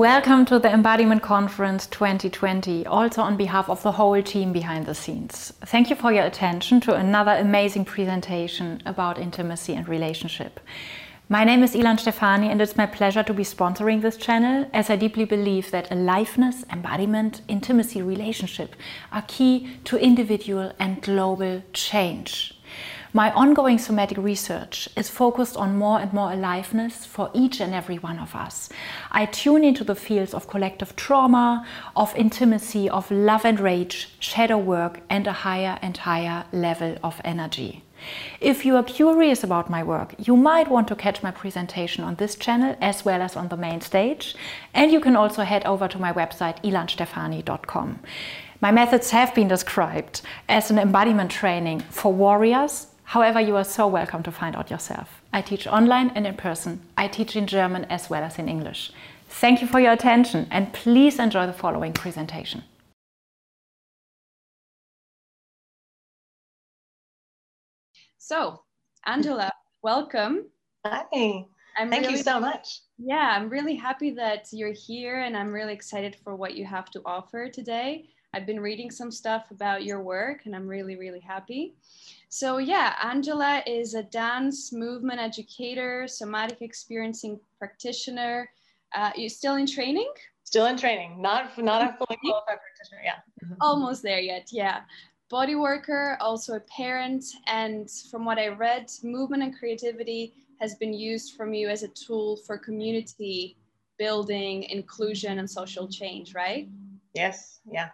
Welcome to the Embodiment Conference 2020, also on behalf of the whole team behind the scenes. Thank you for your attention to another amazing presentation about intimacy and relationship. My name is Ilan Stefani and it's my pleasure to be sponsoring this channel, as I deeply believe that aliveness, embodiment, intimacy, relationship are key to individual and global change. My ongoing somatic research is focused on more and more aliveness for each and every one of us. I tune into the fields of collective trauma, of intimacy, of love and rage, shadow work, and a higher and higher level of energy. If you are curious about my work, you might want to catch my presentation on this channel as well as on the main stage. And you can also head over to my website ilanstefani.com. My methods have been described as an embodiment training for warriors. However, you are so welcome to find out yourself. I teach online and in person. I teach in German as well as in English. Thank you for your attention and please enjoy the following presentation. So, Angela, welcome. Hi. Thank you so much. Yeah, I'm really happy that you're here and I'm really excited for what you have to offer today. I've been reading some stuff about your work and I'm really happy. So yeah, Angela is a dance movement educator, somatic experiencing practitioner. You're still in training? Still in training, not a fully qualified practitioner, yeah. Almost there yet, yeah. Body worker, also a parent, and from what I read, movement and creativity has been used from you as a tool for community building, inclusion, and social change, right? Yes, yeah.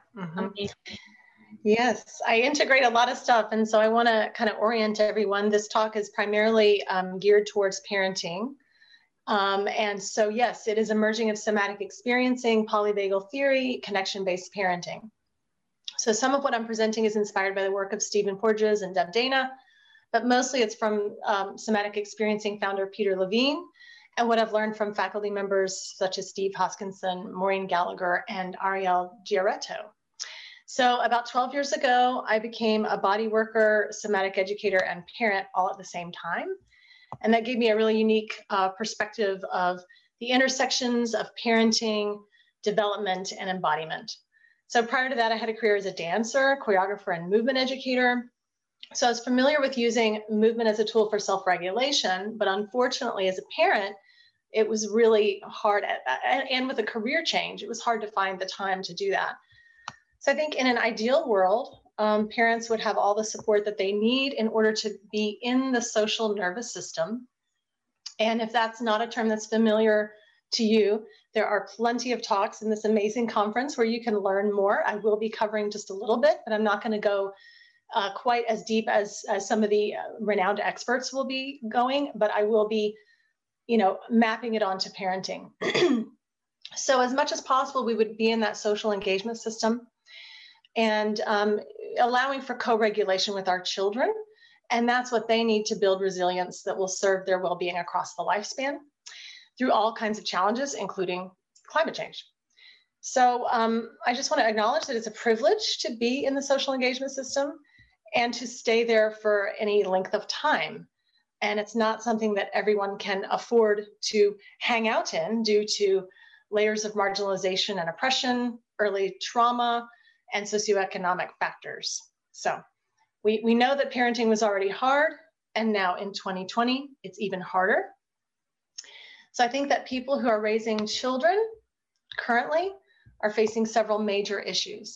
Yes, I integrate a lot of stuff, and so I want to kind of orient everyone. This talk is primarily geared towards parenting. And so, yes, it is a merging of somatic experiencing, polyvagal theory, connection-based parenting. So some of what I'm presenting is inspired by the work of Stephen Porges and Deb Dana, but mostly it's from somatic experiencing founder Peter Levine, and what I've learned from faculty members such as Steve Hoskinson, Maureen Gallagher, and Ariel Giarretto. So about 12 years ago, I became a body worker, somatic educator, and parent all at the same time. And that gave me a really unique perspective of the intersections of parenting, development, and embodiment. So prior to that, I had a career as a dancer, choreographer, and movement educator. So I was familiar with using movement as a tool for self-regulation, but unfortunately, as a parent, it was really hard, and with a career change, it was hard to find the time to do that. So I think in an ideal world, parents would have all the support that they need in order to be in the social nervous system. And if that's not a term that's familiar to you, there are plenty of talks in this amazing conference where you can learn more. I will be covering just a little bit, but I'm not going to go quite as deep as some of the renowned experts will be going, but I will be, mapping it onto parenting. So as much as possible, we would be in that social engagement system and allowing for co-regulation with our children. And that's what they need to build resilience that will serve their well-being across the lifespan through all kinds of challenges, including climate change. So I just want to acknowledge that it's a privilege to be in the social engagement system and to stay there for any length of time. And it's not something that everyone can afford to hang out in due to layers of marginalization and oppression, early trauma, and socioeconomic factors. So we know that parenting was already hard, and now in 2020, it's even harder. So I think that people who are raising children currently are facing several major issues.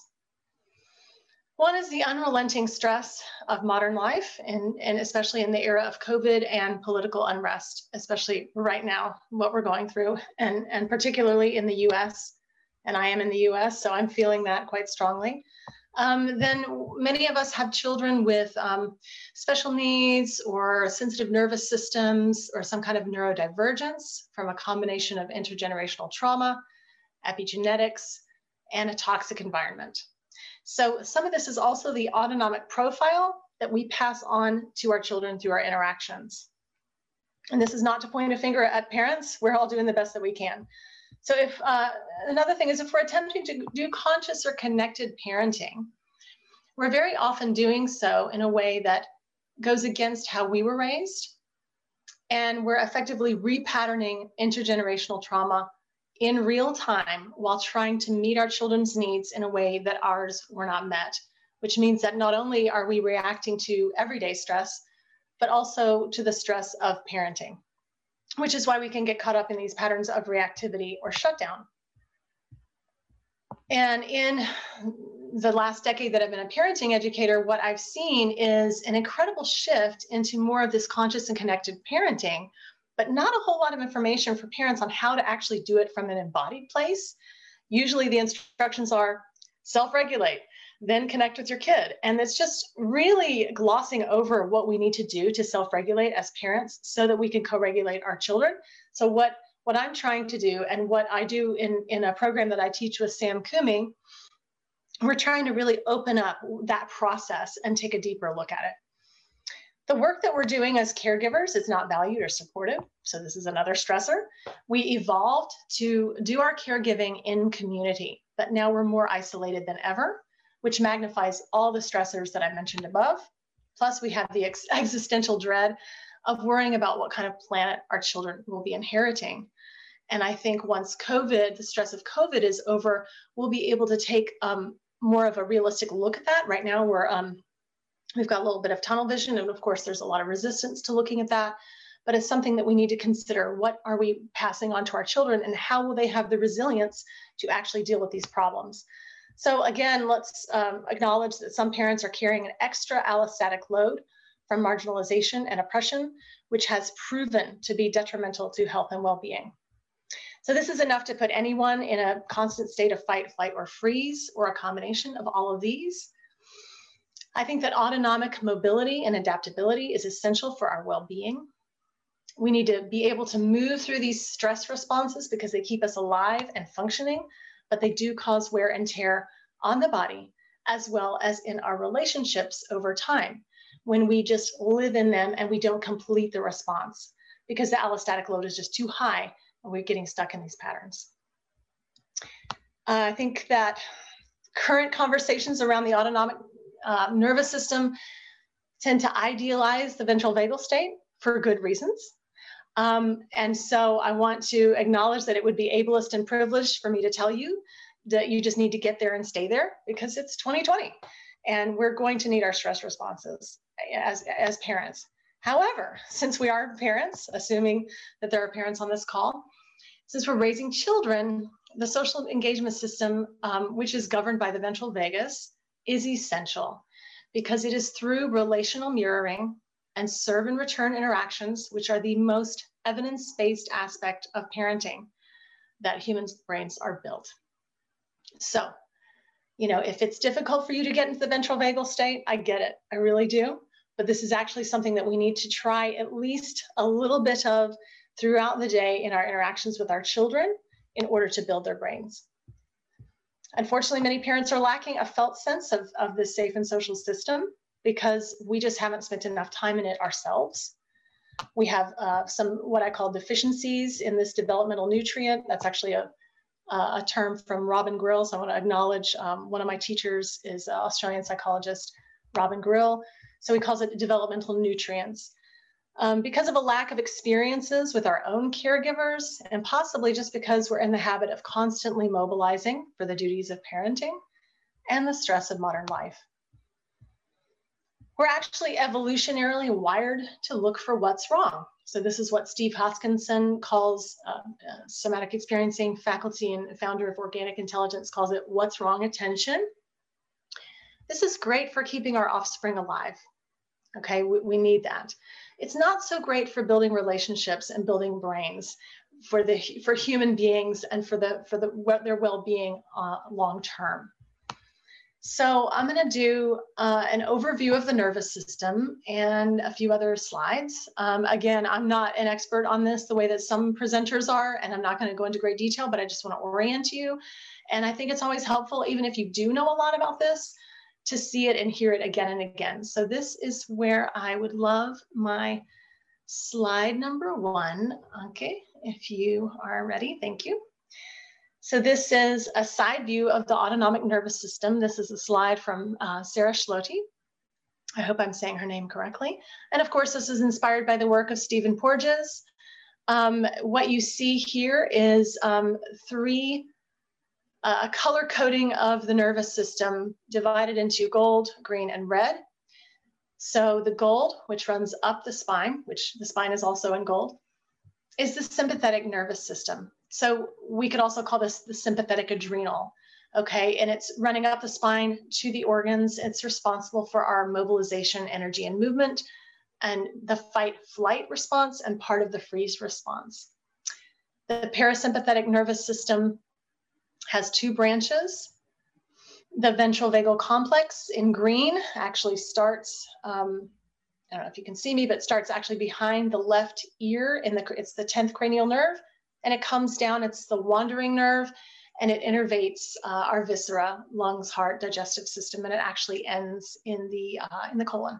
One is the unrelenting stress of modern life, and especially in the era of COVID and political unrest, especially right now, what we're going through, and particularly in the US. And I am in the US, so I'm feeling that quite strongly. Then many of us have children with special needs or sensitive nervous systems or some kind of neurodivergence from a combination of intergenerational trauma, epigenetics, and a toxic environment. So some of this is also the autonomic profile that we pass on to our children through our interactions. And this is not to point a finger at parents. We're all doing the best that we can. So if another thing is if we're attempting to do conscious or connected parenting, we're very often doing so in a way that goes against how we were raised. And we're effectively repatterning intergenerational trauma in real time while trying to meet our children's needs in a way that ours were not met, which means that not only are we reacting to everyday stress, but also to the stress of parenting, which is why we can get caught up in these patterns of reactivity or shutdown. And in the last decade that I've been a parenting educator, what I've seen is an incredible shift into more of this conscious and connected parenting, but not a whole lot of information for parents on how to actually do it from an embodied place. Usually the instructions are self-regulate, then connect with your kid. And it's just really glossing over what we need to do to self-regulate as parents so that we can co-regulate our children. So what I'm trying to do, and what I do in a program that I teach with Sam Kumi, we're trying to really open up that process and take a deeper look at it. The work that we're doing as caregivers is not valued or supported. So this is another stressor. We evolved to do our caregiving in community, but now we're more isolated than ever, which magnifies all the stressors that I mentioned above. Plus we have the existential dread of worrying about what kind of planet our children will be inheriting. And I think once COVID, the stress of COVID is over, we'll be able to take more of a realistic look at that. Right now we've got a little bit of tunnel vision, and of course there's a lot of resistance to looking at that, but it's something that we need to consider. What are we passing on to our children, and how will they have the resilience to actually deal with these problems? So again, let's acknowledge that some parents are carrying an extra allostatic load from marginalization and oppression, which has proven to be detrimental to health and well-being. So this is enough to put anyone in a constant state of fight, flight, or freeze, or a combination of all of these. I think that autonomic mobility and adaptability is essential for our well-being. We need to be able to move through these stress responses because they keep us alive and functioning, but they do cause wear and tear on the body, as well as in our relationships over time, when we just live in them and we don't complete the response because the allostatic load is just too high and we're getting stuck in these patterns. I think that current conversations around the autonomic nervous system tend to idealize the ventral vagal state for good reasons. And so I want to acknowledge that it would be ableist and privileged for me to tell you that you just need to get there and stay there, because it's 2020 and we're going to need our stress responses as parents. However, since we are parents, assuming that there are parents on this call, since we're raising children, the social engagement system, which is governed by the ventral vagus, is essential because it is through relational mirroring and serve and return interactions, which are the most evidence-based aspect of parenting, that humans' brains are built. So, you know, if it's difficult for you to get into the ventral vagal state, I get it, I really do. But this is actually something that we need to try at least a little bit of throughout the day in our interactions with our children in order to build their brains. Unfortunately, many parents are lacking a felt sense of this safe and social system because we just haven't spent enough time in it ourselves. We have some what I call deficiencies in this developmental nutrient. That's actually a term from Robin Grill. So I want to acknowledge one of my teachers is Australian psychologist Robin Grill. So he calls it developmental nutrients. Because of a lack of experiences with our own caregivers, and possibly just because we're in the habit of constantly mobilizing for the duties of parenting and the stress of modern life. We're actually evolutionarily wired to look for what's wrong. So this is what Steve Hoskinson calls somatic experiencing faculty and founder of Organic Intelligence calls it what's wrong attention. This is great for keeping our offspring alive. Okay, we need that. It's not so great for building relationships and building brains for human beings and for their well-being long term. So I'm going to do an overview of the nervous system and a few other slides. Again, I'm not an expert on this the way that some presenters are, and I'm not going to go into great detail, but I just want to orient you. And I think it's always helpful, even if you do know a lot about this, to see it and hear it again and again. So this is where I would love my slide number 1. Okay, if you are ready, thank you. So this is a side view of the autonomic nervous system. This is a slide from Sarah Schlote. I hope I'm saying her name correctly. And of course, this is inspired by the work of Stephen Porges, What you see here is a color coding of the nervous system divided into gold, green, and red. So the gold, which runs up the spine, which the spine is also in gold, is the sympathetic nervous system. So we could also call this the sympathetic adrenal, okay? And it's running up the spine to the organs. It's responsible for our mobilization, energy, and movement, and the fight-flight response, and part of the freeze response. The parasympathetic nervous system has two branches. The ventral vagal complex in green actually starts, I don't know if you can see me, but starts actually behind the left ear. It's the 10th cranial nerve, and it comes down, it's the wandering nerve, and it innervates our viscera, lungs, heart, digestive system, and it actually ends in the colon.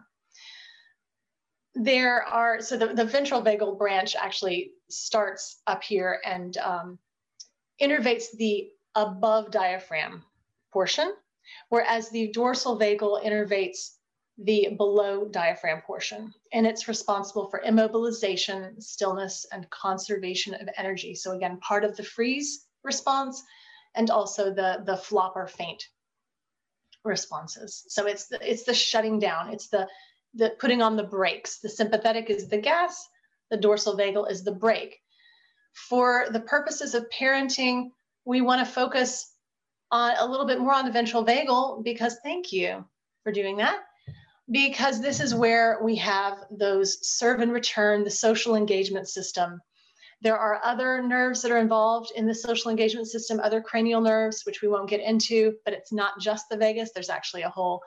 So the ventral vagal branch actually starts up here and innervates the above diaphragm portion, whereas the dorsal vagal innervates the below diaphragm portion, and it's responsible for immobilization, stillness, and conservation of energy. So again, part of the freeze response, and also the flop or faint responses. So it's the shutting down, it's the putting on the brakes. The sympathetic is the gas, the dorsal vagal is the brake. For the purposes of parenting, we want to focus on a little bit more on the ventral vagal, because thank you for doing that, because this is where we have those serve and return, the social engagement system. There are other nerves that are involved in the social engagement system, other cranial nerves, which we won't get into, but it's not just the vagus. There's actually a whole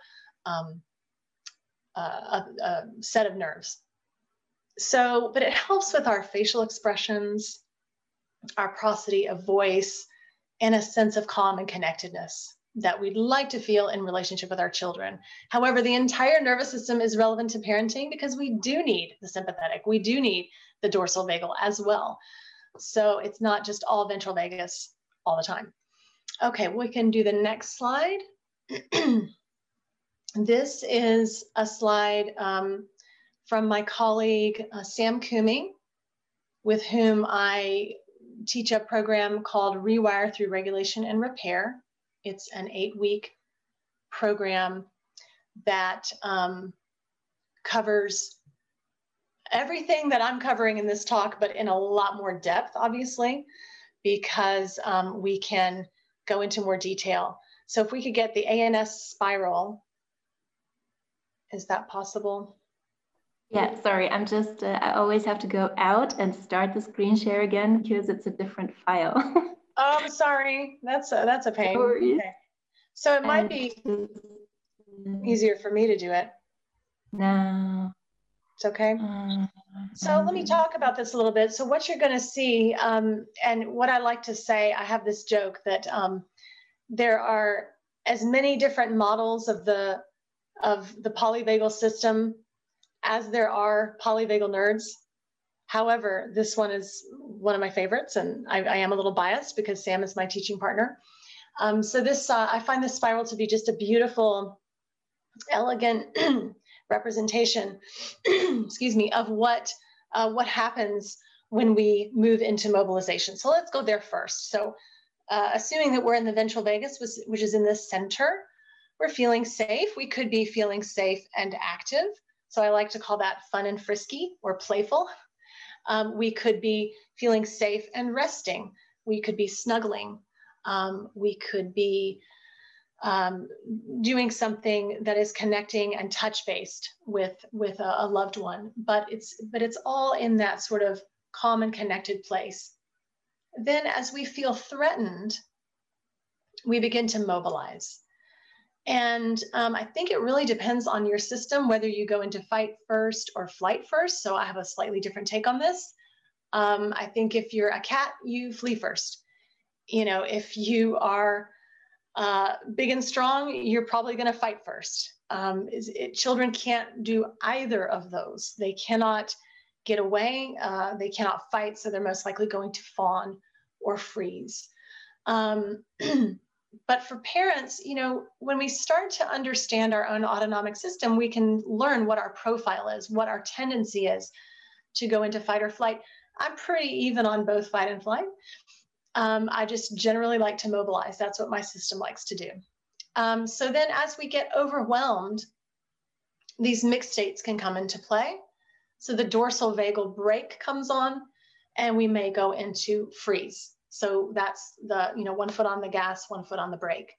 set of nerves. So, but it helps with our facial expressions, our prosody of voice, and a sense of calm and connectedness that we'd like to feel in relationship with our children. However, the entire nervous system is relevant to parenting, because we do need the sympathetic, we do need the dorsal vagal as well. So it's not just all ventral vagus all the time. Okay, we can do the next slide. This is a slide from my colleague, Sam Kumi, with whom I teach a program called Rewire Through Regulation and Repair. It's an 8-week program that covers everything that I'm covering in this talk, but in a lot more depth, obviously, because we can go into more detail. So if we could get the ANS spiral, is that possible? Yeah, sorry, I'm just, I always have to go out and start the screen share again because it's a different file. Oh, I'm sorry. That's a pain. Okay. So it might be easier for me to do it. No. It's okay. So let me talk about this a little bit. So what you're going to see, and what I like to say, I have this joke that there are as many different models of the polyvagal system as there are polyvagal nerds. However, this one is one of my favorites, and I am a little biased because Sam is my teaching partner. So this, I find this spiral to be just a beautiful, elegant representation, excuse me, of what happens when we move into mobilization. So let's go there first. So assuming that we're in the ventral vagus, which is in the center, we're feeling safe. We could be feeling safe and active. So I like to call that fun and frisky or playful. We could be feeling safe and resting. We could be snuggling. We could be doing something that is connecting and touch-based with a loved one. But it's all in that sort of calm and connected place. Then as we feel threatened, we begin to mobilize. And I think it really depends on your system, whether you go into fight first or flight first. So I have a slightly different take on this. I think if you're a cat, you flee first. You know, if you are big and strong, you're probably going to fight first. Children can't do either of those. They cannot get away. They cannot fight. So they're most likely going to fawn or freeze. But for parents, you know, when we start to understand our own autonomic system, we can learn what our profile is, what our tendency is to go into fight or flight. I'm pretty even on both fight and flight. I just generally like to mobilize. That's what my system likes to do. So then as we get overwhelmed, these mixed states can come into play. So the dorsal vagal brake comes on, and we may go into freeze. So that's the, 1 foot on the gas, 1 foot on the brake.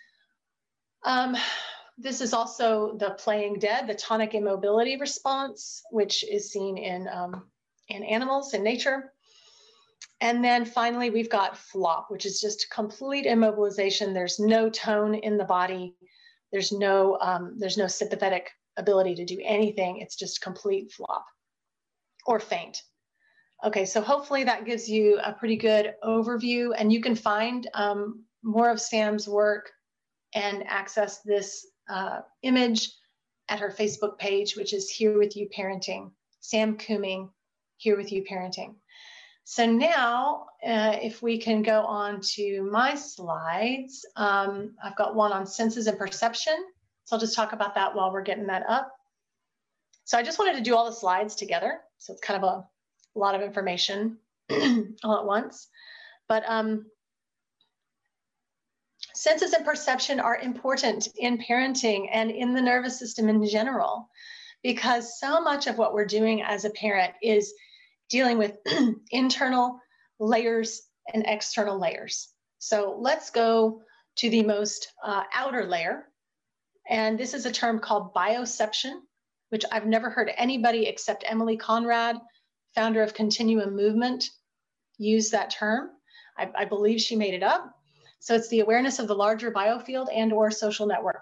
This is also the playing dead, the tonic immobility response, which is seen in animals, in nature. And then finally, we've got flop, which is just complete immobilization. There's no tone in the body. There's no sympathetic ability to do anything. It's just complete flop or faint. Okay, so hopefully that gives you a pretty good overview, and you can find more of Sam's work and access this image at her Facebook page, which is Here With You Parenting, Sam Cooming, Here With You Parenting. So now, if we can go on to my slides, I've got one on senses and perception. So I'll just talk about that while we're getting that up. So I just wanted to do all the slides together. So it's kind of a lot of information all at once. But senses and perception are important in parenting and in the nervous system in general, because so much of what we're doing as a parent is dealing with internal layers and external layers. So let's go to the most outer layer. And this is a term called bioception, which I've never heard anybody except Emily Conrad, founder of Continuum Movement, use that term. I believe she made it up. So it's the awareness of the larger biofield and or social network.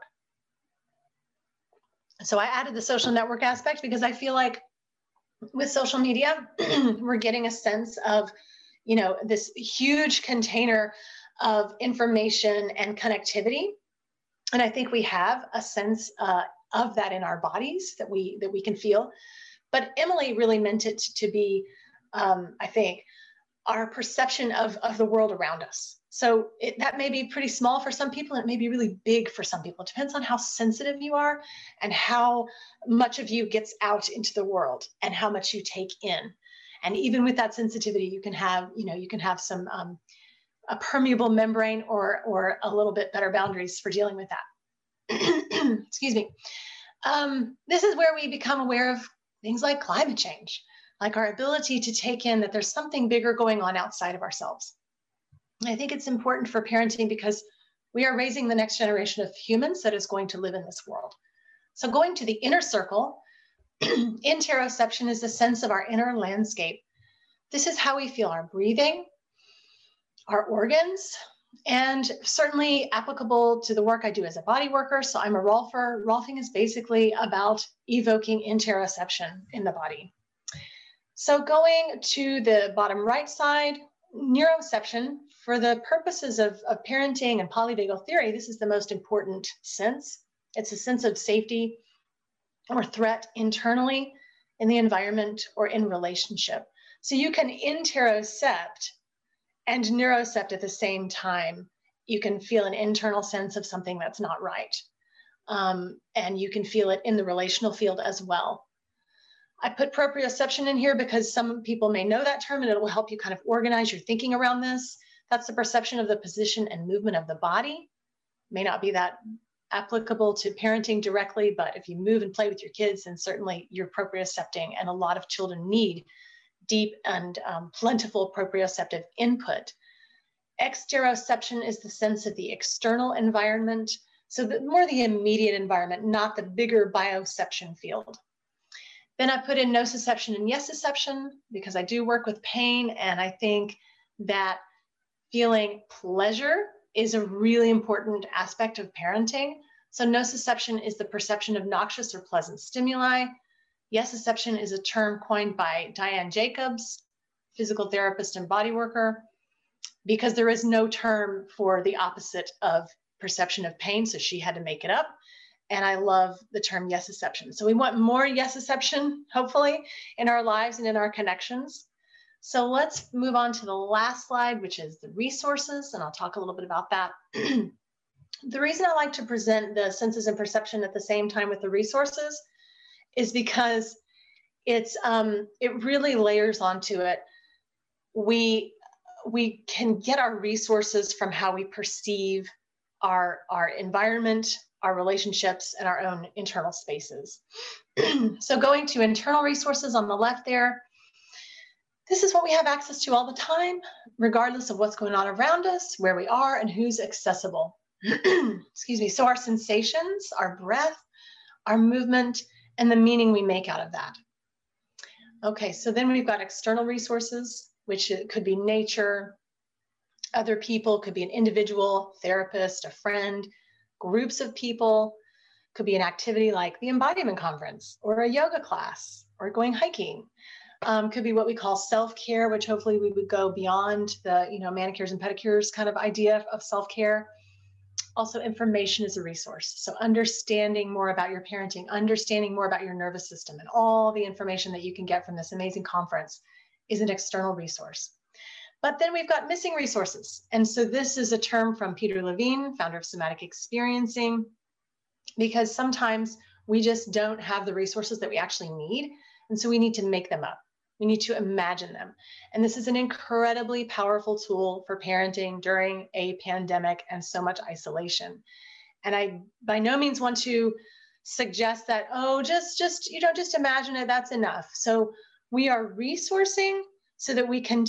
So I added the social network aspect because I feel like with social media, we're getting a sense of, this huge container of information and connectivity. And I think we have a sense of that in our bodies that we can feel. But Emily really meant it to be, I think, our perception of the world around us. So that may be pretty small for some people, and it may be really big for some people. It depends on how sensitive you are and how much of you gets out into the world and how much you take in. And even with that sensitivity, you can have some a permeable membrane or a little bit better boundaries for dealing with that. Excuse me. This is where we become aware of things like climate change, like our ability to take in that there's something bigger going on outside of ourselves. And I think it's important for parenting because we are raising the next generation of humans that is going to live in this world. So going to the inner circle, interoception is the sense of our inner landscape. This is how we feel our breathing, our organs, and certainly applicable to the work I do as a body worker. So I'm a Rolfer. Rolfing is basically about evoking interoception in the body. So going to the bottom right side, neuroception, for the purposes of parenting and polyvagal theory, this is the most important sense. It's a sense of safety or threat internally in the environment or in relationship. So you can interocept and neurocept at the same time. You can feel an internal sense of something that's not right. And you can feel it in the relational field as well. I put proprioception in here because some people may know that term and it will help you kind of organize your thinking around this. That's the perception of the position and movement of the body. May not be that applicable to parenting directly, but if you move and play with your kids, then certainly you're propriocepting, and a lot of children need deep and plentiful proprioceptive input. Exteroception is the sense of the external environment, so more the immediate environment, not the bigger bioception field. Then I put in nociception and yesiception because I do work with pain, and I think that feeling pleasure is a really important aspect of parenting. So nociception is the perception of noxious or pleasant stimuli. Yesiception is a term coined by Diane Jacobs, physical therapist and body worker, because there is no term for the opposite of perception of pain, so she had to make it up. And I love the term yesiception. So we want more yesiception, hopefully, in our lives and in our connections. So let's move on to the last slide, which is the resources, and I'll talk a little bit about that. The reason I like to present the senses and perception at the same time with the resources is because it really layers onto it we can get our resources from how we perceive our environment, our relationships, and our own internal spaces. So going to internal resources on the left there, this is what we have access to all the time, regardless of what's going on around us, where we are, and who's accessible. Excuse me. So our sensations, our breath, our movement, and the meaning we make out of that. Okay, so then we've got external resources, which it could be nature, other people, could be an individual, therapist, a friend, groups of people, could be an activity like the Embodiment Conference or a yoga class or going hiking. Could be what we call self-care, which hopefully we would go beyond the, manicures and pedicures kind of idea of self-care. Also, information is a resource. So understanding more about your parenting, understanding more about your nervous system, and all the information that you can get from this amazing conference is an external resource. But then we've got missing resources. And so this is a term from Peter Levine, founder of Somatic Experiencing, because sometimes we just don't have the resources that we actually need. And so we need to make them up. We need to imagine them. And this is an incredibly powerful tool for parenting during a pandemic and so much isolation. And I by no means want to suggest that, oh, just imagine it, that's enough. So we are resourcing so that we can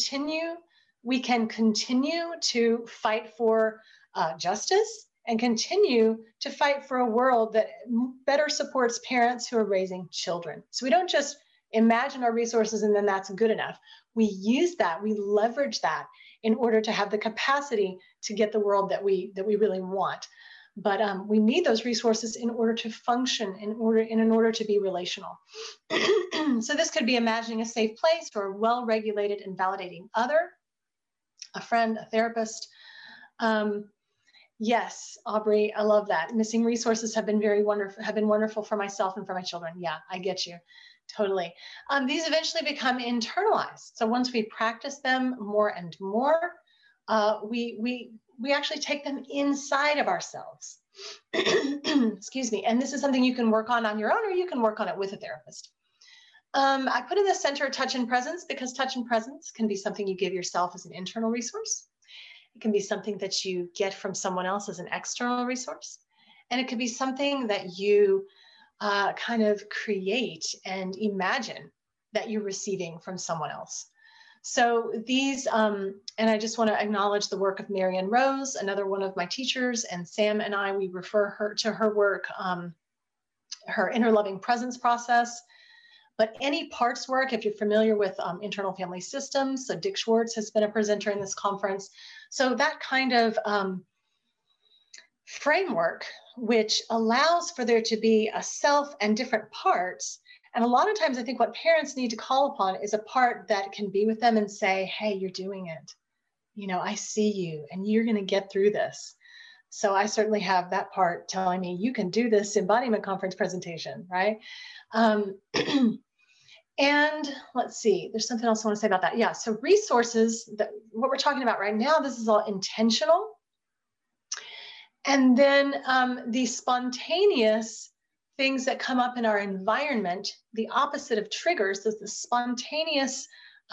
continue to fight for justice and continue to fight for a world that better supports parents who are raising children. So we don't just imagine our resources and then that's good enough. We use that, we leverage that in order to have the capacity to get the world that we really want. But we need those resources in order to function, in order to be relational. So this could be imagining a safe place for a well-regulated and validating other, a friend, a therapist. Yes, Aubrey, I love that. Missing resources have been wonderful for myself and for my children. Yeah, I get you. Totally. These eventually become internalized. So once we practice them more and more, we actually take them inside of ourselves. Excuse me. And this is something you can work on your own, or you can work on it with a therapist. I put in the center touch and presence because touch and presence can be something you give yourself as an internal resource. It can be something that you get from someone else as an external resource. And it could be something that you kind of create and imagine that you're receiving from someone else. So these, and I just want to acknowledge the work of Marianne Rose, another one of my teachers, and Sam and I, we refer her to her work, her inner loving presence process. But any parts work, if you're familiar with internal family systems, so Dick Schwartz has been a presenter in this conference. So that kind of framework, which allows for there to be a self and different parts. And a lot of times I think what parents need to call upon is a part that can be with them and say, hey, you're doing it. I see you and you're going to get through this. So I certainly have that part telling me you can do this embodiment conference presentation, right? And let's see, there's something else I want to say about that. Yeah, so resources, what we're talking about right now, this is all intentional. And then the spontaneous things that come up in our environment, the opposite of triggers, is the spontaneous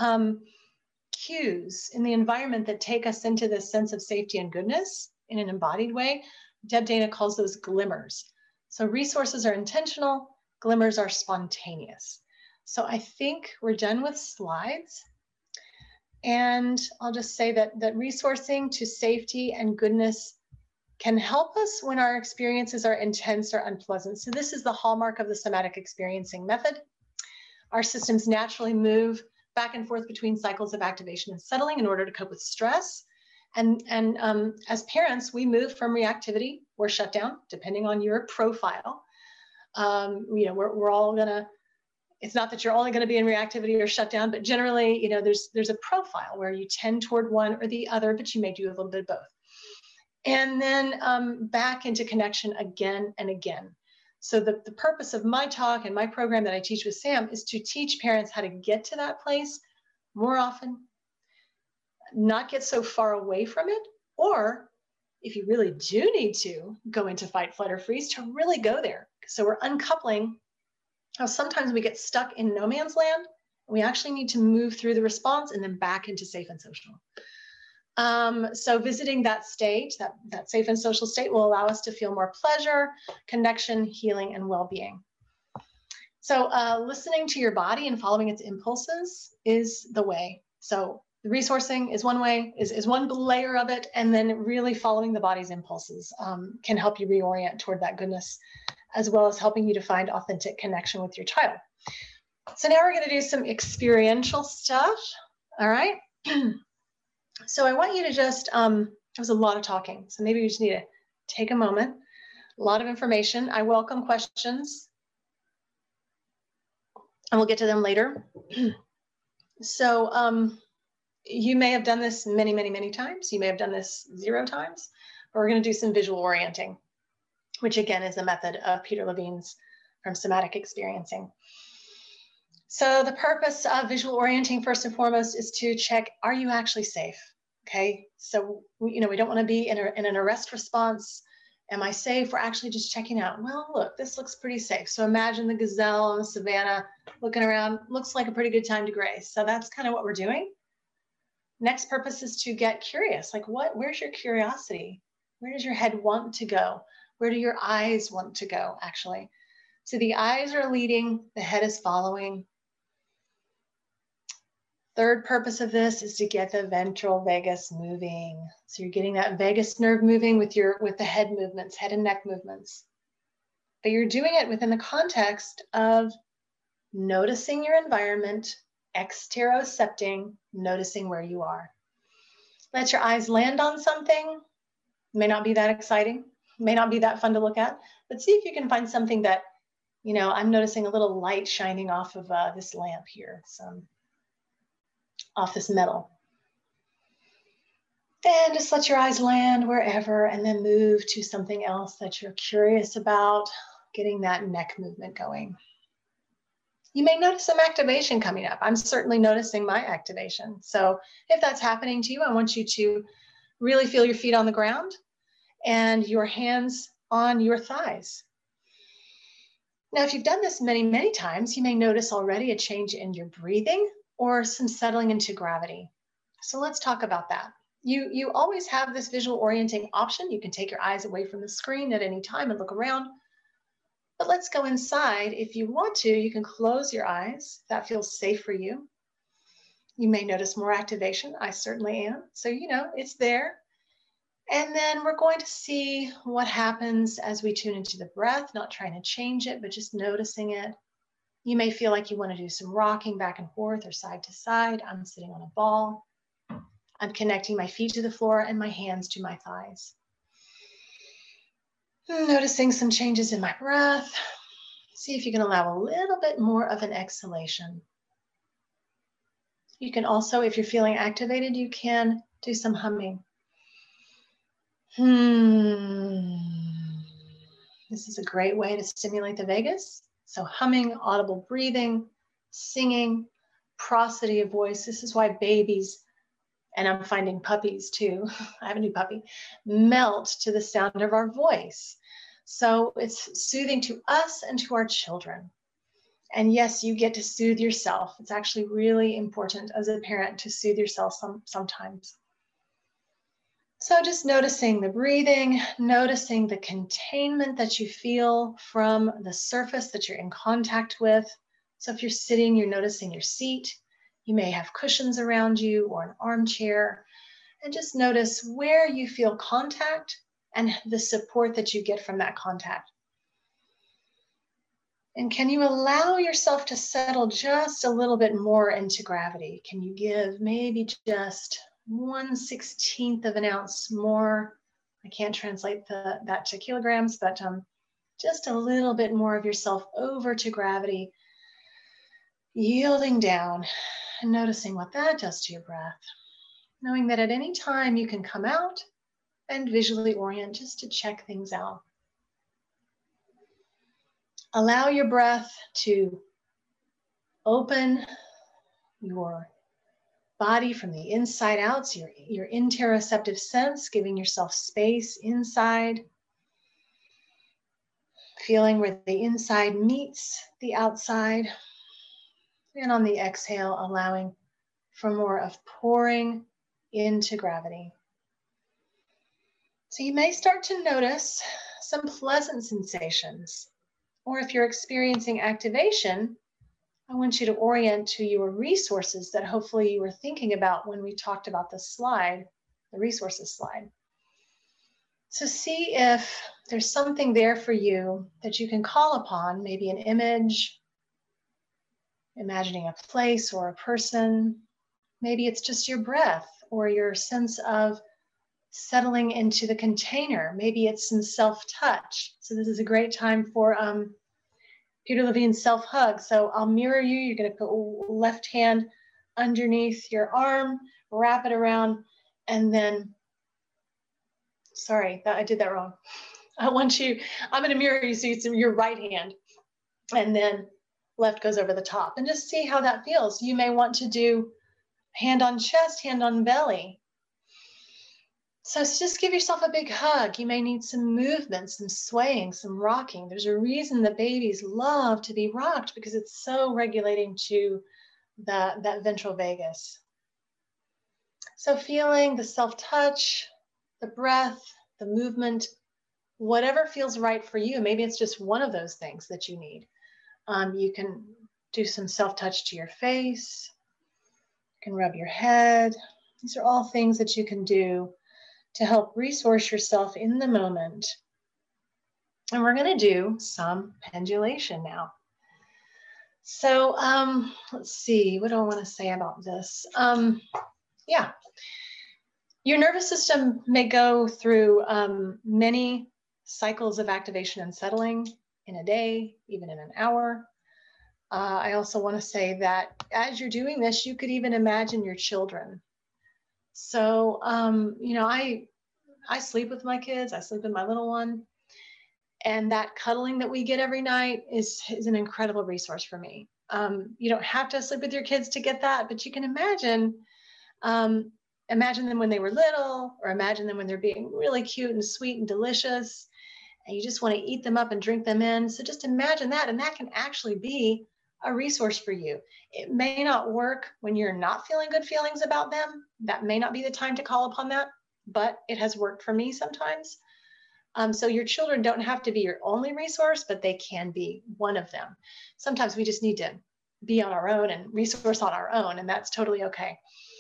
cues in the environment that take us into this sense of safety and goodness in an embodied way. Deb Dana calls those glimmers. So resources are intentional, glimmers are spontaneous. So I think we're done with slides. And I'll just say that resourcing to safety and goodness can help us when our experiences are intense or unpleasant. So this is the hallmark of the somatic experiencing method. Our systems naturally move back and forth between cycles of activation and settling in order to cope with stress. And as parents, we move from reactivity or shutdown, depending on your profile. We're all gonna, it's not that you're only gonna be in reactivity or shutdown, but generally, there's a profile where you tend toward one or the other, but you may do a little bit of both. And then back into connection again and again. So the purpose of my talk and my program that I teach with Sam is to teach parents how to get to that place more often, not get so far away from it, or if you really do need to go into fight, flight, or freeze, to really go there. So we're uncoupling how sometimes we get stuck in no man's land We actually need to move through the response and then back into safe and social. So visiting that state, that safe and social state, will allow us to feel more pleasure, connection, healing, and well-being. So listening to your body and following its impulses is the way. So the resourcing is one way, is one layer of it, and then really following the body's impulses can help you reorient toward that goodness, as well as helping you to find authentic connection with your child. So now we're going to do some experiential stuff. All right. So I want you to just, there was a lot of talking, so maybe you just need to take a moment. A lot of information. I welcome questions, and we'll get to them later. So you may have done this many, many, many times. You may have done this 0 times, but we're going to do some visual orienting, which again is a method of Peter Levine's from somatic experiencing. So the purpose of visual orienting, first and foremost, is to check, are you actually safe? Okay, so we don't want to be in an arrest response. Am I safe? We're actually just checking out, well, look, this looks pretty safe. So imagine the gazelle on the savannah looking around, looks like a pretty good time to graze. So that's kind of what we're doing. Next purpose is to get curious, like where's your curiosity? Where does your head want to go? Where do your eyes want to go, actually? So the eyes are leading, the head is following. Third purpose of this is to get the ventral vagus moving. So you're getting that vagus nerve moving with the head movements, head and neck movements. But you're doing it within the context of noticing your environment, exterocepting, noticing where you are. Let your eyes land on something. May not be that exciting, may not be that fun to look at, but see if you can find something that, I'm noticing a little light shining off of this lamp here. Off this metal. And just let your eyes land wherever and then move to something else that you're curious about, getting that neck movement going. You may notice some activation coming up. I'm certainly noticing my activation. So if that's happening to you, I want you to really feel your feet on the ground and your hands on your thighs. Now, if you've done this many, many times, you may notice already a change in your breathing or some settling into gravity. So let's talk about that. You always have this visual orienting option. You can take your eyes away from the screen at any time and look around. But let's go inside. If you want to, you can close your eyes. That feels safe for you. You may notice more activation. I certainly am. So, it's there. And then we're going to see what happens as we tune into the breath, not trying to change it, but just noticing it. You may feel like you want to do some rocking back and forth or side to side. I'm sitting on a ball. I'm connecting my feet to the floor and my hands to my thighs. Noticing some changes in my breath. See if you can allow a little bit more of an exhalation. You can also, if you're feeling activated, you can do some humming. This is a great way to stimulate the vagus. So humming, audible breathing, singing, prosody of voice. This is why babies, and I'm finding puppies too, I have a new puppy, melt to the sound of our voice. So it's soothing to us and to our children. And yes, you get to soothe yourself. It's actually really important as a parent to soothe yourself sometimes. So just noticing the breathing, noticing the containment that you feel from the surface that you're in contact with. So if you're sitting, you're noticing your seat. You may have cushions around you or an armchair. And just notice where you feel contact and the support that you get from that contact. And can you allow yourself to settle just a little bit more into gravity? Can you give maybe just 1/16 of an ounce more? I can't translate that to kilograms, but just a little bit more of yourself over to gravity, yielding down and noticing what that does to your breath. Knowing that at any time you can come out and visually orient just to check things out. Allow your breath to open your body from the inside out, so your interoceptive sense, giving yourself space inside, feeling where the inside meets the outside, And on the exhale, allowing for more of pouring into gravity. So you may start to notice some pleasant sensations. Or if you're experiencing activation, I want you to orient to your resources that hopefully you were thinking about when we talked about the slide, the resources slide. So see if there's something there for you that you can call upon, maybe an image, imagining a place or a person. Maybe it's just your breath or your sense of settling into the container. Maybe it's some self-touch. So this is a great time for Peter Levine's self-hug. So I'll mirror you. You're going to put left hand underneath your arm, wrap it around, and then, sorry, I did that wrong. I'm going to mirror you so it's your right hand, and then left goes over the top. And just see how that feels. You may want to do hand on chest, hand on belly. So just give yourself a big hug. You may need some movement, some swaying, some rocking. There's a reason that babies love to be rocked, because it's so regulating to that ventral vagus. So feeling the self-touch, the breath, the movement, whatever feels right for you. Maybe it's just one of those things that you need. You can do some self-touch to your face. You can rub your head. These are all things that you can do to help resource yourself in the moment. And we're going to do some pendulation now. So let's see, what do I want to say about this? Yeah, your nervous system may go through many cycles of activation and settling in a day, even in an hour. I also want to say that as you're doing this, you could even imagine your children. So, you know, I sleep with my kids. I sleep with my little one. And that cuddling that we get every night is an incredible resource for me. You don't have to sleep with your kids to get that, but you can imagine them when they were little, or imagine them when they're being really cute and sweet and delicious, and you just want to eat them up and drink them in. So just imagine that, and that can actually be a resource for you. It may not work when you're not feeling good feelings about them. That may not be the time to call upon that, but it has worked for me sometimes. So your children don't have to be your only resource, but they can be one of them. Sometimes we just need to be on our own and resource on our own, and that's totally okay.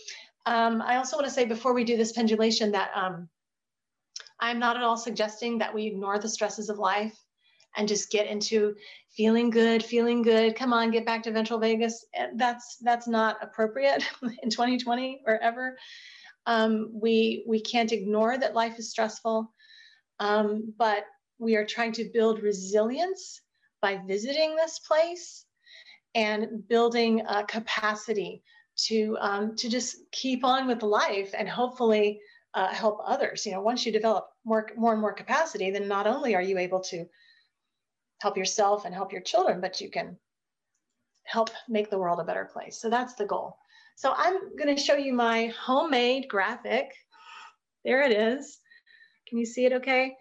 I also want to say before we do this pendulation that I'm not at all suggesting that we ignore the stresses of life and just get into feeling good. Come on, get back to ventral vagus. That's not appropriate in 2020 or ever. We can't ignore that life is stressful, but we are trying to build resilience by visiting this place and building a capacity to just keep on with life and hopefully help others. You know, once you develop more and more capacity, then not only are you able to help yourself and help your children, but you can help make the world a better place. So that's the goal. So I'm going to show you my homemade graphic. There it is. Can you see it okay?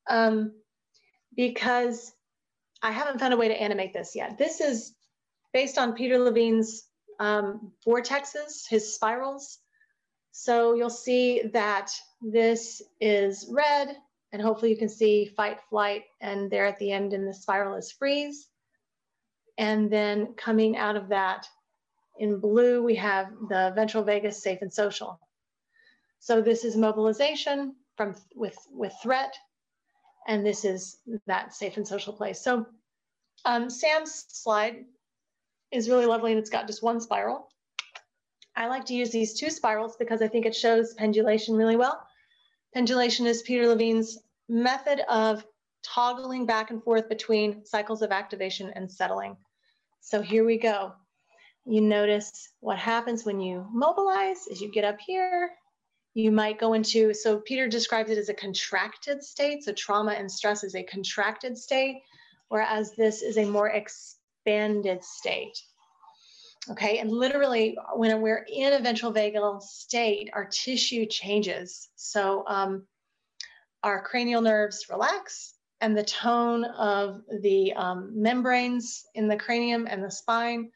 Because I haven't found a way to animate this yet. This is based on Peter Levine's vortexes, his spirals. So you'll see that this is red, and hopefully you can see fight, flight, and there at the end in the spiral is freeze. And then coming out of that in blue, we have the ventral vagus, safe and social. So this is mobilization with threat, and this is that safe and social place. So Sam's slide is really lovely, and it's got just one spiral. I like to use these two spirals because I think it shows pendulation really well. Pendulation is Peter Levine's method of toggling back and forth between cycles of activation and settling. So here we go. You notice what happens when you mobilize is you get up here. You might go into, so Peter describes it as a contracted state. So trauma and stress is a contracted state, whereas this is a more expanded state. Okay, and literally when we're in a ventral vagal state, our tissue changes. So our cranial nerves relax, and the tone of the membranes in the cranium and the spine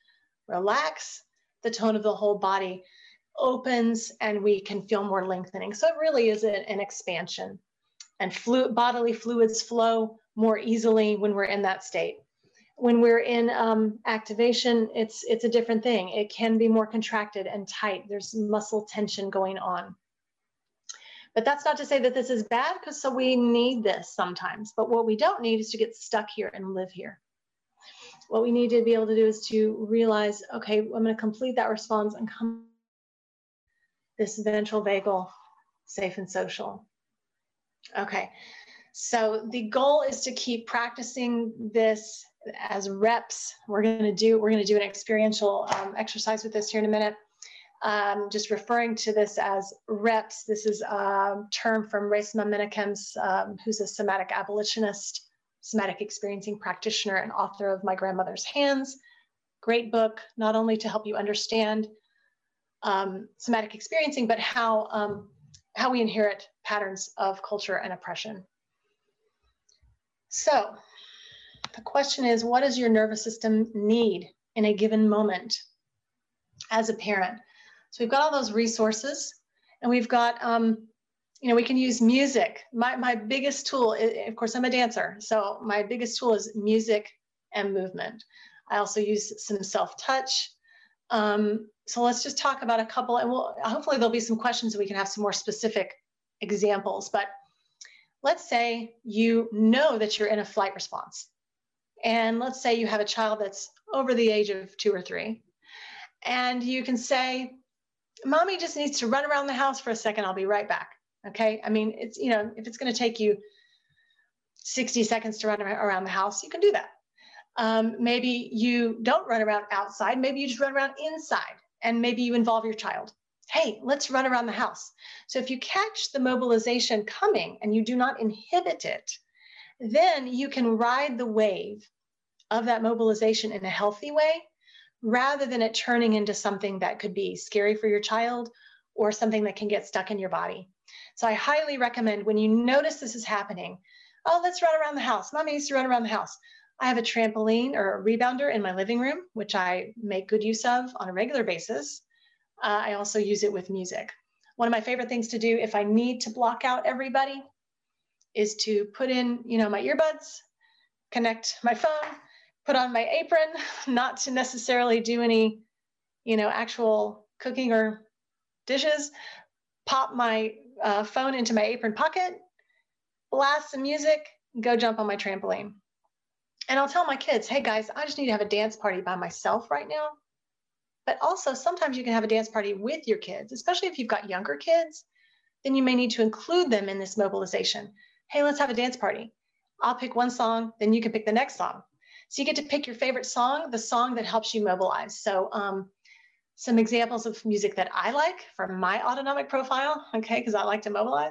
relax, the tone of the whole body opens and we can feel more lengthening. So it really is an expansion, and bodily fluids flow more easily when we're in that state. When we're in activation, it's a different thing. It can be more contracted and tight. There's muscle tension going on. But that's not to say that this is bad, because so we need this sometimes. But what we don't need is to get stuck here and live here. What we need to be able to do is to realize, okay, I'm going to complete that response and come this ventral vagal, safe and social. Okay, so the goal is to keep practicing this as reps. We're going to do an experiential exercise with this here in a minute. Just referring to this as reps. This is a term from Resmaa Menakem's, who's a somatic abolitionist, somatic experiencing practitioner, and author of My Grandmother's Hands. Great book, not only to help you understand somatic experiencing, but how we inherit patterns of culture and oppression. So the question is, what does your nervous system need in a given moment as a parent? So we've got all those resources, and we've got, we can use music. My biggest tool, of course, I'm a dancer, so my biggest tool is music and movement. I also use some self-touch. So let's just talk about a couple, and hopefully there'll be some questions and we can have some more specific examples. But let's say you know that you're in a flight response. And let's say you have a child that's over the age of 2 or 3. And you can say, Mommy just needs to run around the house for a second. I'll be right back. Okay. I mean, it's, if it's going to take you 60 seconds to run around the house, you can do that. Maybe you don't run around outside. Maybe you just run around inside, and maybe you involve your child. Hey, let's run around the house. So if you catch the mobilization coming and you do not inhibit it, then you can ride the wave of that mobilization in a healthy way, rather than it turning into something that could be scary for your child or something that can get stuck in your body. So I highly recommend, when you notice this is happening, oh, let's run around the house. Mommy used to run around the house. I have a trampoline or a rebounder in my living room, which I make good use of on a regular basis. I also use it with music. One of my favorite things to do if I need to block out everybody is to put in, my earbuds, connect my phone, put on my apron, not to necessarily do any, actual cooking or dishes, pop my phone into my apron pocket, blast some music, go jump on my trampoline. And I'll tell my kids, hey guys, I just need to have a dance party by myself right now. But also sometimes you can have a dance party with your kids, especially if you've got younger kids, then you may need to include them in this mobilization. Hey, let's have a dance party. I'll pick one song, then you can pick the next song. So you get to pick your favorite song, the song that helps you mobilize. So some examples of music that I like from my autonomic profile, okay, because I like to mobilize,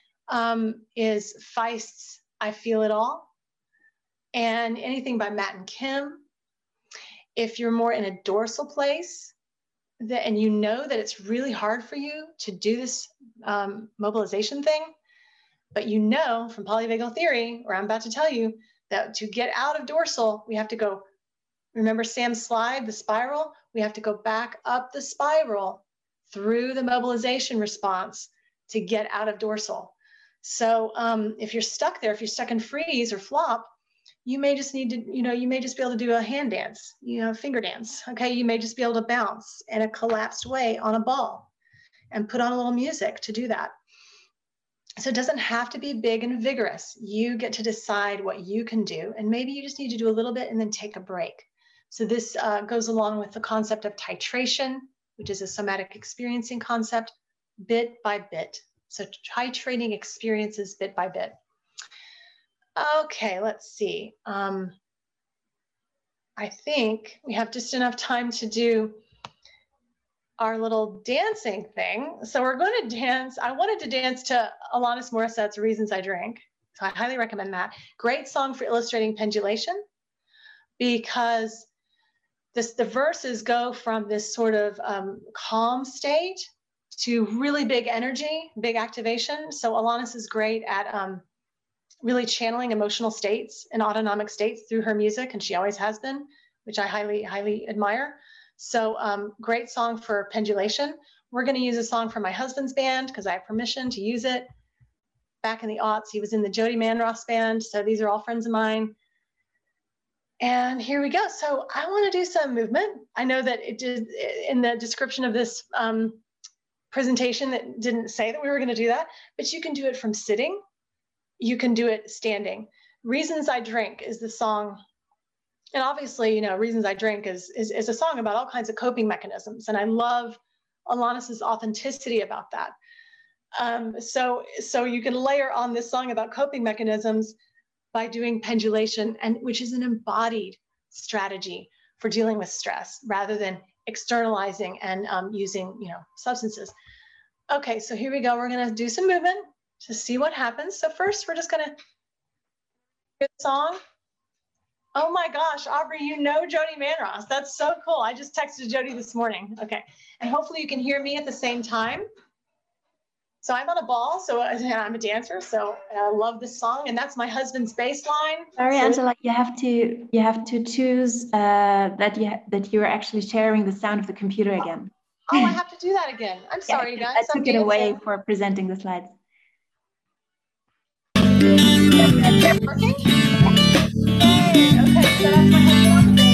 is Feist's I Feel It All, and anything by Matt and Kim. If you're more in a dorsal place, and you know that it's really hard for you to do this mobilization thing, but from polyvagal theory, or I'm about to tell you, that to get out of dorsal, we have to go, remember Sam's slide, the spiral? We have to go back up the spiral through the mobilization response to get out of dorsal. So if you're stuck there, if you're stuck in freeze or flop, you may just need to, you may just be able to do a hand dance, finger dance. Okay. You may just be able to bounce in a collapsed way on a ball and put on a little music to do that. So it doesn't have to be big and vigorous. You get to decide what you can do. And maybe you just need to do a little bit and then take a break. So this goes along with the concept of titration, which is a somatic experiencing concept, bit by bit. So titrating experiences bit by bit. Okay, let's see. I think we have just enough time to do our little dancing thing. So we're going to dance. I wanted to dance to Alanis Morissette's Reasons I Drink. So I highly recommend that. Great song for illustrating pendulation, because the verses go from this sort of calm state to really big energy, big activation. So Alanis is great at really channeling emotional states and autonomic states through her music, and she always has been, which I highly, highly admire. So great song for pendulation. We're going to use a song from my husband's band because I have permission to use it. Back in the aughts, he was in the Jody Manross band. So these are all friends of mine. And here we go. So I want to do some movement. I know that it did in the description of this presentation that didn't say that we were going to do that, but you can do it from sitting. You can do it standing. Reasons I Drink is the song. And obviously, you know, Reasons I Drink is a song about all kinds of coping mechanisms. And I love Alanis's authenticity about that. So you can layer on this song about coping mechanisms by doing pendulation, and which is an embodied strategy for dealing with stress rather than externalizing and using, you know, substances. Okay, so here we go. We're going to do some movement to see what happens. So first, we're just going to good song. Oh my gosh, Aubrey, you know Jody Manross. That's so cool. I just texted Jody this morning. Okay, and hopefully you can hear me at the same time. So I'm on a ball, so I'm a dancer, so I love this song, and that's my husband's bass line. Sorry, so Angela, you have to choose that you're actually sharing the sound of the computer again. Oh, I have to do that again. I'm sorry, yeah, guys. I took it away for presenting the slides. Working? Yay. Okay, so that's my husband on the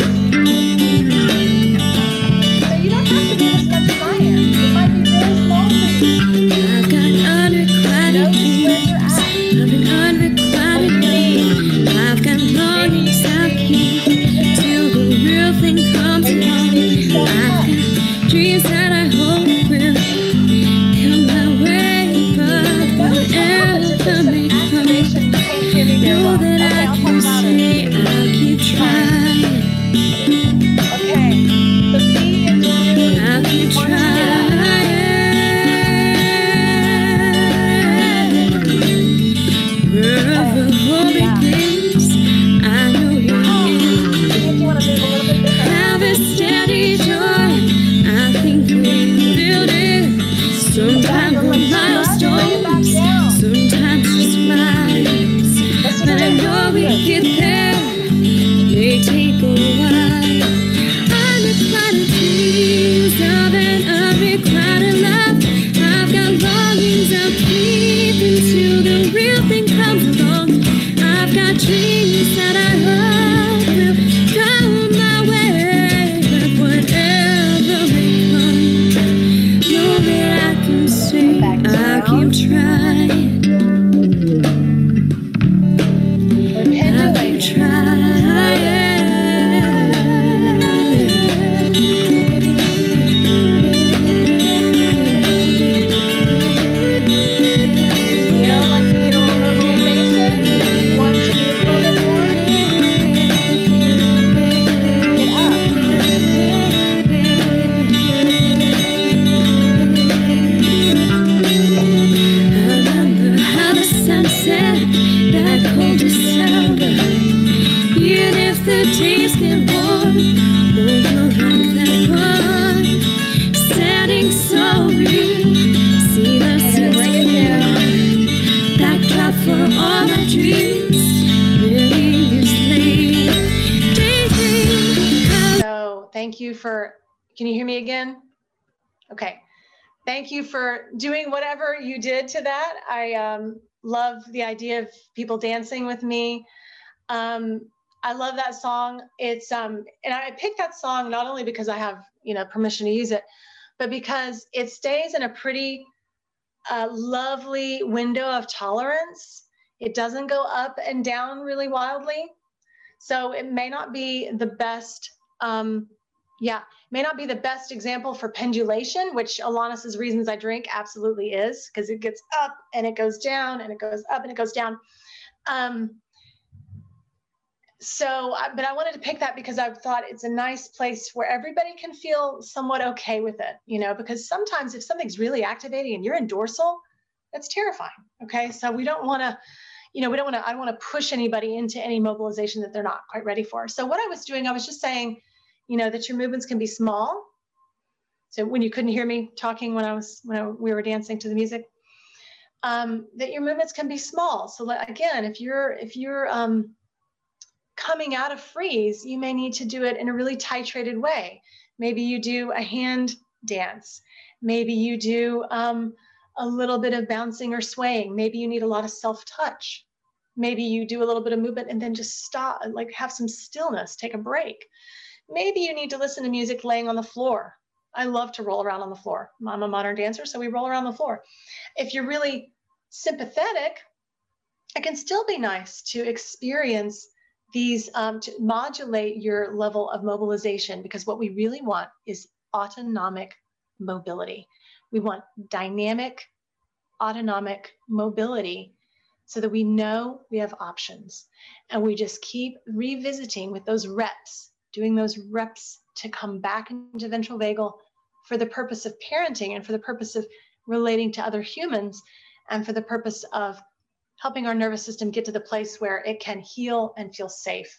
bass. So you don't have to be as much as I am. It might be really small for you. I've got unrequited dreams of an unrequited need. I've got longings I'll keep till the real thing comes along. I've got dreams that I hope will come my way, but whatever may come, know that I can say I'll keep trying. Okay, the B and the I'll keep trying. Wherever holy place, I know you're in. Have a steady joy, I think we build it. Sometimes we're milestones, sometimes just miles. But I know we get there, may take a while. Unrequited dreams of an unrequited love. I've got longings I'll keep until the real thing comes along. I've got dreams that I hope will come my way, but whatever may come, know that I can say I'll keep trying. I'll keep trying. Can you hear me again? Okay. Thank you for doing whatever you did to that. I love the idea of people dancing with me. I love that song. It's and I picked that song not only because I have, you know, permission to use it, but because it stays in a pretty lovely window of tolerance. It doesn't go up and down really wildly. So it may not be the best, may not be the best example for pendulation, which Alanis's Reasons I Drink absolutely is, because it gets up and it goes down and it goes up and it goes down. But I wanted to pick that because I thought it's a nice place where everybody can feel somewhat okay with it, you know, because sometimes if something's really activating and you're in dorsal, that's terrifying. Okay. So we don't want to, you know, I don't want to push anybody into any mobilization that they're not quite ready for. So what I was doing, I was just saying, you know, that your movements can be small. So when you couldn't hear me talking when we were dancing to the music, that your movements can be small. So again, if you're coming out of freeze, you may need to do it in a really titrated way. Maybe you do a hand dance. Maybe you do a little bit of bouncing or swaying. Maybe you need a lot of self-touch. Maybe you do a little bit of movement and then just stop, like have some stillness, take a break. Maybe you need to listen to music laying on the floor. I love to roll around on the floor. I'm a modern dancer, so we roll around the floor. If you're really sympathetic, it can still be nice to experience these, to modulate your level of mobilization, because what we really want is autonomic mobility. We want dynamic, autonomic mobility so that we know we have options. And we just keep revisiting with those reps, doing those reps to come back into ventral vagal for the purpose of parenting and for the purpose of relating to other humans and for the purpose of helping our nervous system get to the place where it can heal and feel safe.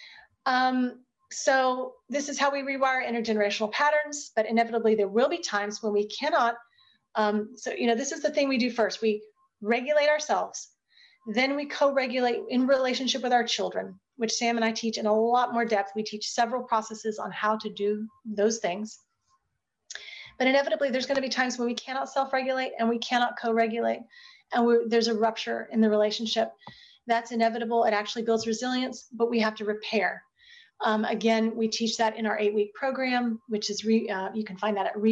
So this is how we rewire intergenerational patterns, but inevitably there will be times when we cannot. So, this is the thing we do first. We regulate ourselves. Then we co-regulate in relationship with our children, which Sam and I teach in a lot more depth. We teach several processes on how to do those things. But inevitably, there's going to be times when we cannot self-regulate and we cannot co-regulate, and there's a rupture in the relationship. That's inevitable. It actually builds resilience, but we have to repair. Again, we teach that in our 8-week program, which is, you can find that at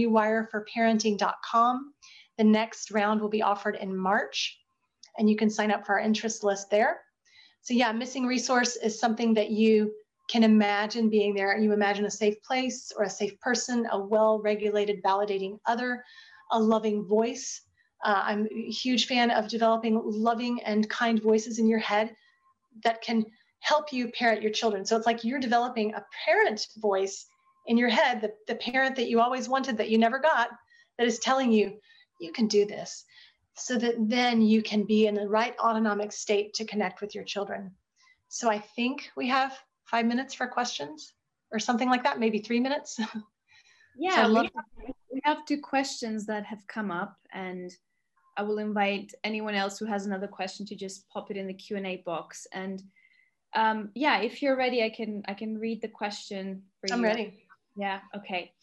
rewireforparenting.com. The next round will be offered in March, and you can sign up for our interest list there. So yeah, missing resource is something that you can imagine being there. You imagine a safe place or a safe person, a well-regulated, validating other, a loving voice. I'm a huge fan of developing loving and kind voices in your head that can help you parent your children. So it's like you're developing a parent voice in your head, the parent that you always wanted that you never got, that is telling you, you can do this, so that then you can be in the right autonomic state to connect with your children. So I think we have 5 minutes for questions or something like that, maybe 3 minutes. Yeah, So we have 2 questions that have come up, and I will invite anyone else who has another question to just pop it in the Q&A box. And yeah, if you're ready, I can read the question for you. I'm ready. Yeah, okay.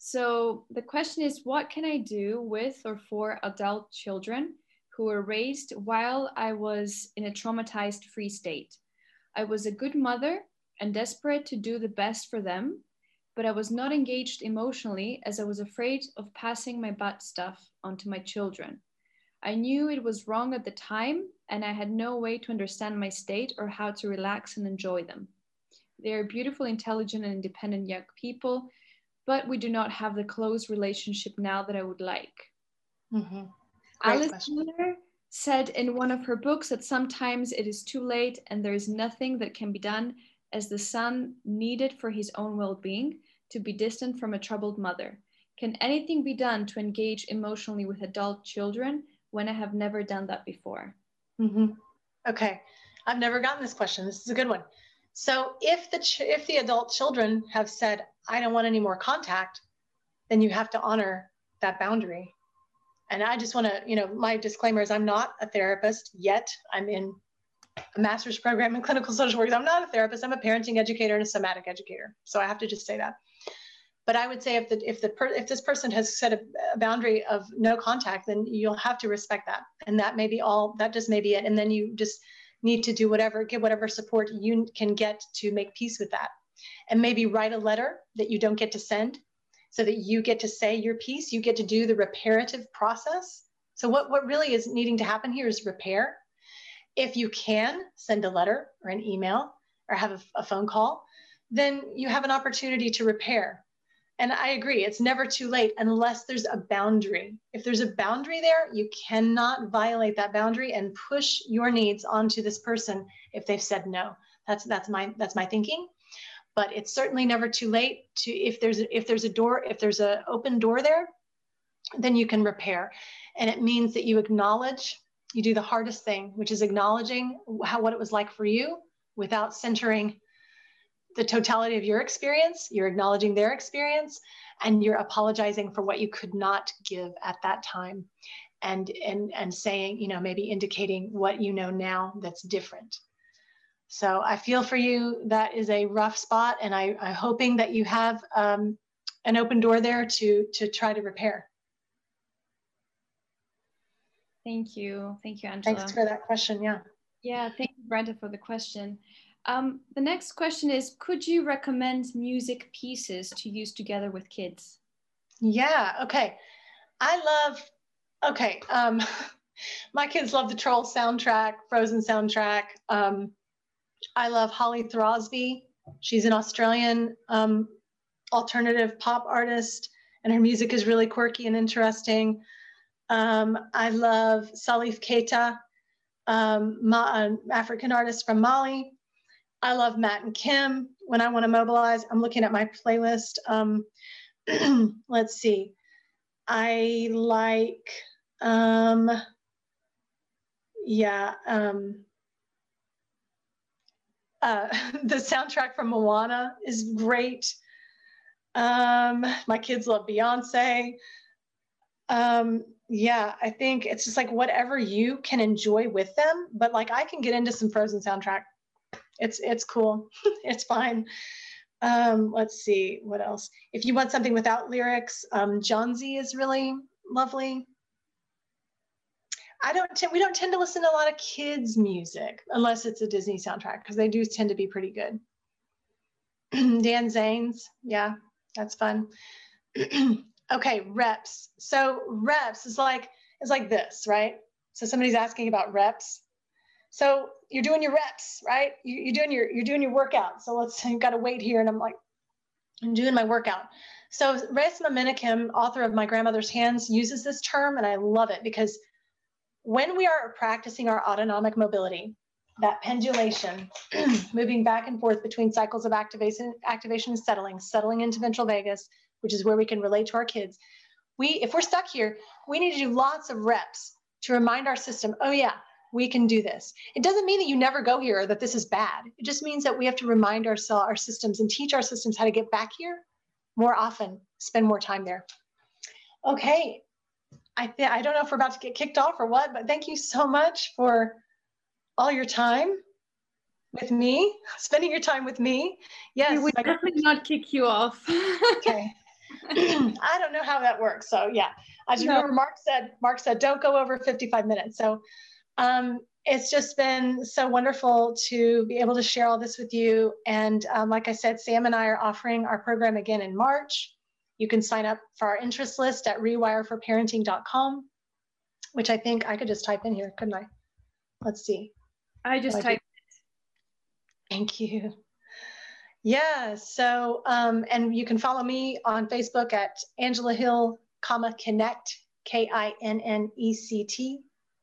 So the question is, what can I do with or for adult children who were raised while I was in a traumatized free state? I was a good mother and desperate to do the best for them, but I was not engaged emotionally as I was afraid of passing my bad stuff onto my children. I knew it was wrong at the time, and I had no way to understand my state or how to relax and enjoy them. They are beautiful, intelligent, and independent young people, but we do not have the close relationship now that I would like. Mm-hmm. Alice Miller said in one of her books that sometimes it is too late and there is nothing that can be done, as the son needed for his own well-being to be distant from a troubled mother. Can anything be done to engage emotionally with adult children when I have never done that before? Mm-hmm. Okay, I've never gotten this question. This is a good one. So if the adult children have said, I don't want any more contact, then you have to honor that boundary. And I just want to, my disclaimer is I'm not a therapist yet. I'm in a master's program in clinical social work. I'm not a therapist. I'm a parenting educator and a somatic educator. So I have to just say that. But I would say if this person has set a boundary of no contact, then you'll have to respect that. And that may be all, that just may be it. And then you just need to do give whatever support you can get to make peace with that. And maybe write a letter that you don't get to send so that you get to say your piece, you get to do the reparative process. So what really is needing to happen here is repair. If you can send a letter or an email or have a phone call, then you have an opportunity to repair. And I agree, it's never too late unless there's a boundary. If there's a boundary there, you cannot violate that boundary and push your needs onto this person if they've said no. That's my thinking. But it's certainly never too late to, if there's an open door there, then you can repair. And it means that you acknowledge, you do the hardest thing, which is acknowledging what it was like for you without centering the totality of your experience. You're acknowledging their experience, and you're apologizing for what you could not give at that time, and saying, maybe indicating what you know now that's different. So I feel for you. That is a rough spot, and I'm hoping that you have an open door there to try to repair. Thank you, Angela. Thanks for that question. Yeah. Yeah, thank you, Brenda, for the question. The next question is, could you recommend music pieces to use together with kids? Yeah, okay. My kids love the Troll soundtrack, Frozen soundtrack. I love Holly Throsby. She's an Australian alternative pop artist, and her music is really quirky and interesting. I love Salif Keita, an African artist from Mali. I love Matt and Kim. When I want to mobilize, I'm looking at my playlist. Let's see. I like, the soundtrack from Moana is great. My kids love Beyonce. Yeah, I think it's just like whatever you can enjoy with them, but like I can get into some Frozen soundtrack. It's cool. It's fine. Let's see what else. If you want something without lyrics, Johnsy is really lovely. We don't tend to listen to a lot of kids' music unless it's a Disney soundtrack, because they do tend to be pretty good. Dan Zanes, yeah, that's fun. Okay, reps. So reps is like this, right? So somebody's asking about reps. So you're doing your reps, right? You're doing your workout. So you've got to wait here, and I'm doing my workout. So Resmaa Menakem, author of My Grandmother's Hands, uses this term, and I love it because when we are practicing our autonomic mobility, that pendulation, moving back and forth between cycles of activation and settling into ventral vagus, which is where we can relate to our kids. If we're stuck here, we need to do lots of reps to remind our system, oh yeah, we can do this. It doesn't mean that you never go here or that this is bad. It just means that we have to remind our systems and teach our systems how to get back here more often, spend more time there. Okay, I don't know if we're about to get kicked off or what, but thank you so much for all your time with me, spending your time with me. Yes. We would definitely not kick you off. Okay. I don't know how that works. So yeah, I just remember Mark said, don't go over 55 minutes. So it's just been so wonderful to be able to share all this with you. And like I said, Sam and I are offering our program again in March. You can sign up for our interest list at rewireforparenting.com, which I think I could just type in here, couldn't I? Let's see. I just typed it. Thank you. Yeah, so, and you can follow me on Facebook at Angela Hill, Connect, KINNECT.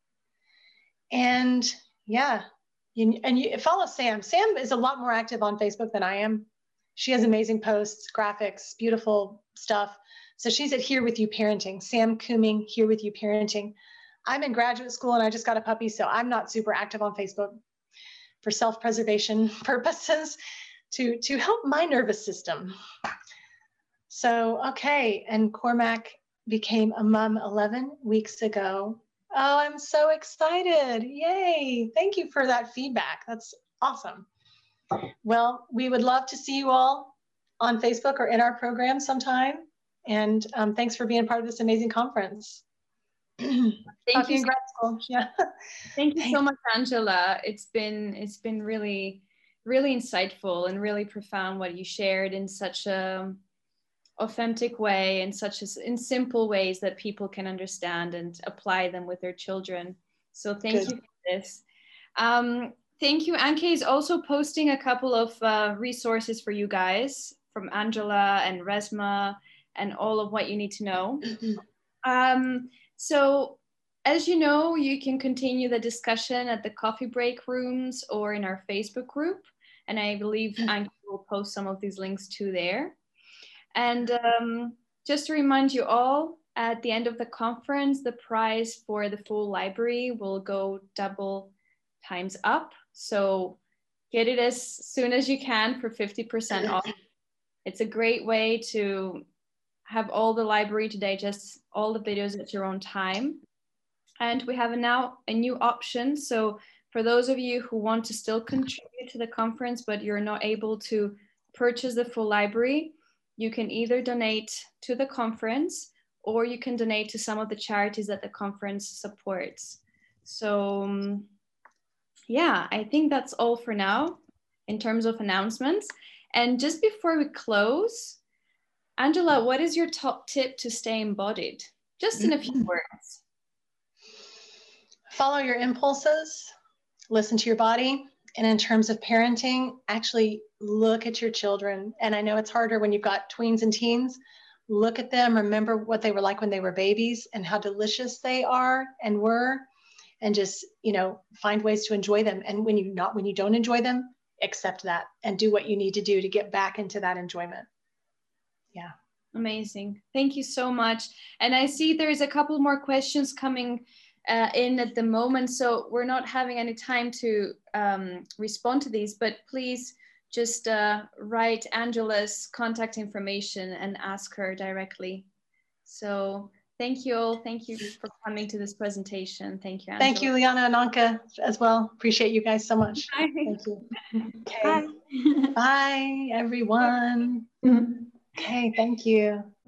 And yeah, you follow Sam. Sam is a lot more active on Facebook than I am. She has amazing posts, graphics, beautiful stuff. So she's at Here With You Parenting, Sam Cooming, Here With You Parenting. I'm in graduate school and I just got a puppy, so I'm not super active on Facebook for self-preservation purposes to help my nervous system. So, okay, and Cormac became a mom 11 weeks ago. Oh, I'm so excited. Yay. Thank you for that feedback. That's awesome. Well, we would love to see you all on Facebook or in our program sometime. And thanks for being part of this amazing conference. Thank you. In grad school. Yeah. Thank you so much, Angela. It's been really, really insightful and really profound what you shared in such a authentic way and in simple ways that people can understand and apply them with their children. So thank you for this. Thank you. Anke is also posting a couple of resources for you guys from Angela and Resmaa and all of what you need to know. So as you know, you can continue the discussion at the coffee break rooms or in our Facebook group. And I believe Anke will post some of these links too there. And just to remind you all, at the end of the conference, the price for the full library will go double times up. So get it as soon as you can for 50% off. It's a great way to have all the library to digest all the videos at your own time. And we have now a new option. So for those of you who want to still contribute to the conference, but you're not able to purchase the full library, you can either donate to the conference or you can donate to some of the charities that the conference supports. So yeah, I think that's all for now in terms of announcements. And just before we close, Angela, what is your top tip to stay embodied? Just in a few words. Follow your impulses, listen to your body. And in terms of parenting, actually look at your children. And I know it's harder when you've got tweens and teens. Look at them, remember what they were like when they were babies and how delicious they are and were, and just, you know, find ways to enjoy them. And when you don't enjoy them, accept that and do what you need to do to get back into that enjoyment. Yeah. Amazing. Thank you so much. And I see there's a couple more questions coming in at the moment, so we're not having any time to respond to these, but please just write Angela's contact information and ask her directly. So thank you all. Thank you for coming to this presentation. Thank you, Angela. Thank you, Liana and Anka, as well. Appreciate you guys so much. Bye. Thank you. Okay. Bye. Bye, everyone. Okay, thank you.